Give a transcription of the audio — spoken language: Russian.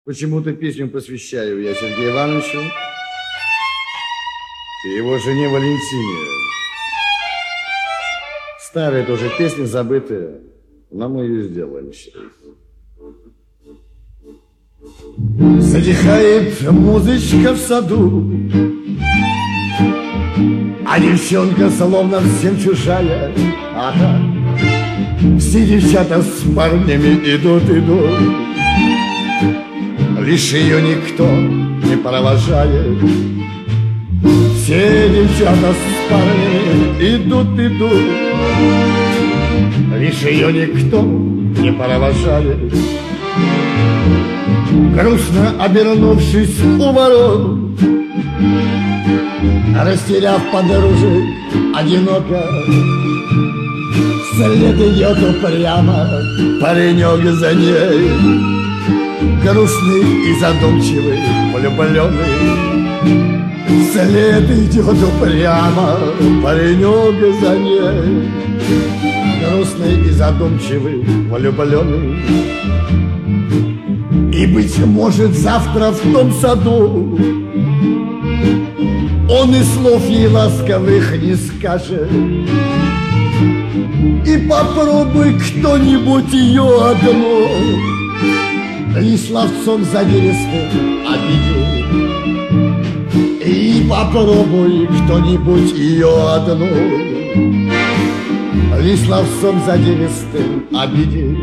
Почему-то песню посвящаю я Сергею Ивановичу и его жене Валентине. Старая тоже песня, забытая, но мы ее сделаем сейчас. Затихает музычка в саду, а девчонка словно всем чужая. Ага. Все девчата с парнями идут. Лишь ее никто не провожает. Все девчата с парнями идут. Лишь ее никто не провожает. Грустно обернувшись у ворот, растеряв подружек одиноко, вслед идет упрямо паренек за ней. Грустный и задумчивый, влюбленный, вслед идет упрямо паренек за ней. Грустный и задумчивый, влюбленный. И, быть может, завтра в том саду он и слов ей ласковых не скажет. И попробуй кто-нибудь ее одну и словцом задиристым обидел. И попробуй кто-нибудь ее одну и словцом задиристым обидел.